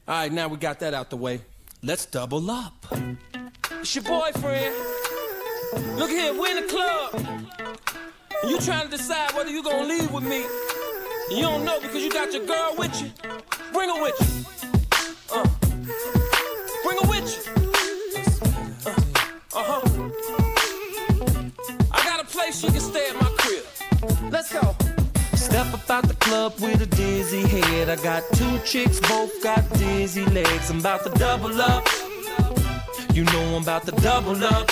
All right, now we got that out the way. Let's double up. It's your boyfriend. Look here, we're in the club. And you trying to decide whether you gonna leave with me. You don't know because you got your girl with you. Bring her with you. Bring her with you. I got a place she can stay at my crib. Let's go. Step up out the club with a dizzy head. I got two chicks, both got dizzy legs. I'm about to double up. You know I'm about to double up.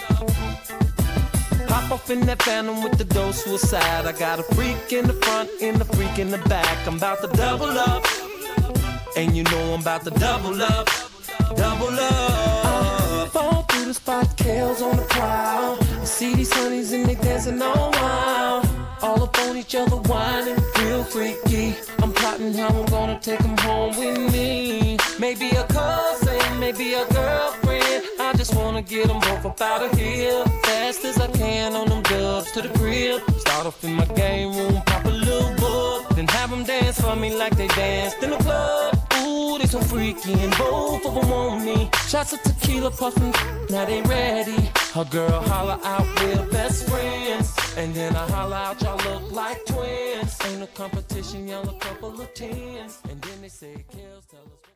Hop off in that phantom with the dough suicide. I got a freak in the front and a freak in the back. I'm about to double up. And you know I'm about to double up. Double up. Fall through the spot, Kales on the prowl. I see these honeys and they dancing all wild. All up on each other whining, real freaky. I'm plotting how I'm gonna take them home with me. Maybe a cousin, maybe a girlfriend. I just wanna get them both up out of here fast as I can on them dubs to the crib. Start off in my game room, pop a little book, then have them dance for me like they danced in the club. Ooh, they so freaky and both of them want me. Shots of tequila puffin', now they ready. Her girl holler out, we're best friends. And then I holler out, y'all look like twins. Ain't no competition, y'all a couple of tens. And then they say, Kills, tell us.